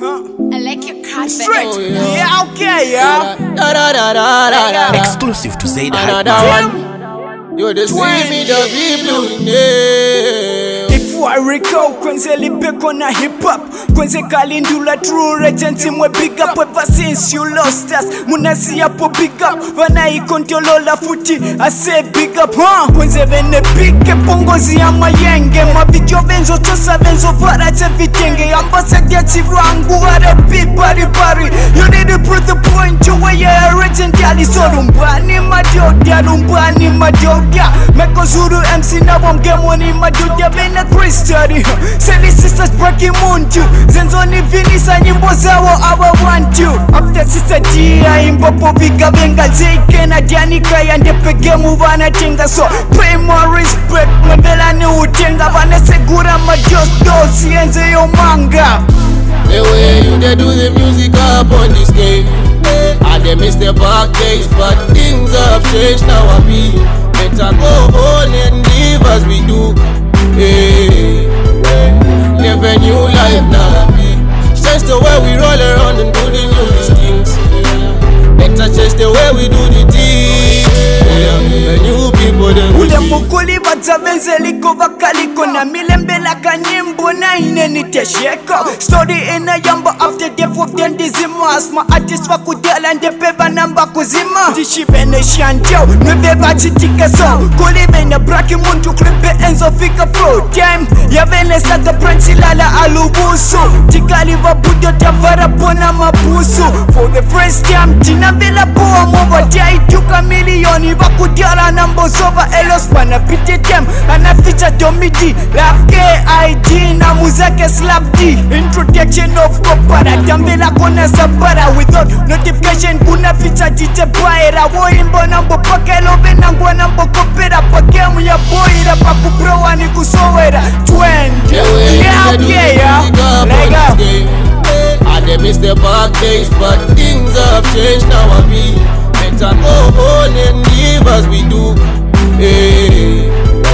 I like your card Straight. better. Yeah, okay, yeah. Exclusive to Zaid Another one. You the see me the people, yeah. Before I recall, kwenze libeko na hip hop, kwenze kalindula true regency mwe big up. Ever since you lost us, munasi yapo big up. Vana ikontolola futi, I say big up, huh? Kwenze vene pike pongozi ya mayenge, mavideo venzo tosa venzo varache vitenge. Ambassador chivangu RP pari pari. You need to prove the point, you way ya legendary. So rumbani madiodia, rumbani madiodia. Meko zuru MC na wamgemoni madiodia vena Christian. Seli sisters breaking muntu Zenzoni vinisa nyimbo zawo I want you. After sister dia imbopo vika venga zeke na dianika ya ndepege muvana tenga. So pay more respect mabela ni utenga. Vane segura majosto sienze yo manga. The way you they do the music up on this game, I they miss the back days, but things have changed now. I be better go on and live as we do. Hey, live a new life now. Change the way we roll around and do the new things. Better change the way we do the things. The new people them ule mukuli vatavenze liko vakaliko na milembela kanyimbo na inenitesheko. Story ina yamba after death of the dizimas. Ma artist vakudela ndepeva namba kuzima. Tishibene shantyo nweveva chitika so. Kuli vene braki muntu klipe enzo fika pro. Time ya vene sata pranchi lala alubusu. Tikali vabudo tavara pona mabusu. For the first time tina vela poa mova jai tuka milioni vakudela nambo sova elos wana pite tem. Anaficha domidi Love K.I.D na muzake slap D. Introduction of kopara tambela kona sabara. Without notification kuna ficha DJ Baira. Woimbo nambo pakelo venangwa nambo kopera. Pakemu ya boira pakupro wani kusowera. Yeah, okay, yeah. Lega I they miss the back days, but things have changed now. I be better go on and live as we do. Hey,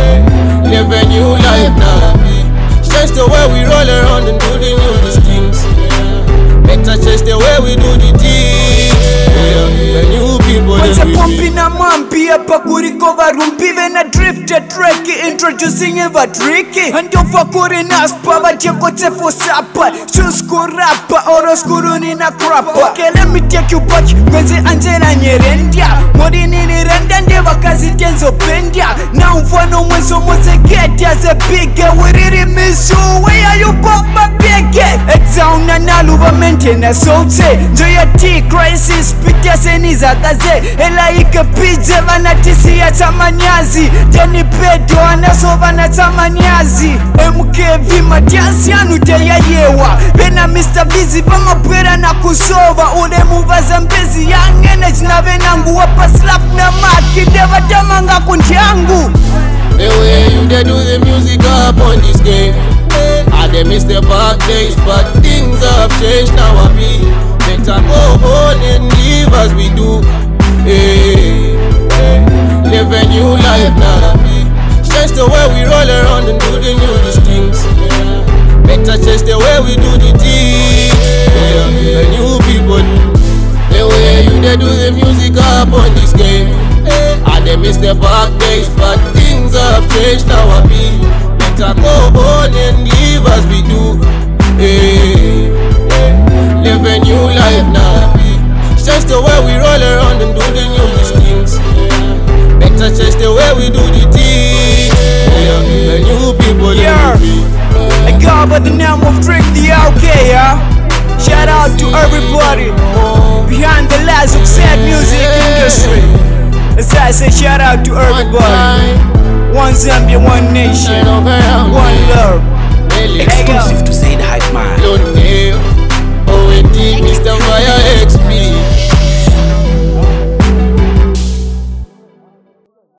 live a new life now. Change the way we roll around and do the new things. Better change the way we do the things. The new people Kwenze that we pompi be. na mampi hapa kurikova rumpi vena drifted tracky. Introducing eva tricky. Andova kuri naspa vajeko tefo sapa. Shusku rapa oroskuru nina krapa. Okay, let me take you back. Kwenze Angela nyerendia. Mori nini renda ndeva kazi tenzo pendia. Na mfano mwezo mweze get as a big. We really miss you. Where are you papa big? Exauna naluva maintain sote. Joya T crisis pitia seniza kaze. Ela ike pije vanatisi ya tamanyazi. Jeni pedo anasova na tamanyazi. MKV matiasi anute ya yewa. Bena Mr. Busy vama pera na kusova. Ule muva zambezi young energy na venangu. Wapa slap na maki deva damanga kunjangu. The way you they do the music up on this game, I they miss the back days, but things have changed now. I be better go on and live as we do. Hey, live a new life now. Change the way we roll around and do the new things. Better change the way we do the things. The new people. The way you they do the music up on this game, I they miss the back days, but things have changed now. I be better go on and live as we do. Hey, live a new life now. Change the way we roll around and do the new things. Better change the way we do the things. The new people Yeah. that we be. A guy by the name of Drake the OK, yeah. Shout out to everybody behind the lights of sad music industry. As I say, shout out to everybody. One Zambia, one nation, one love.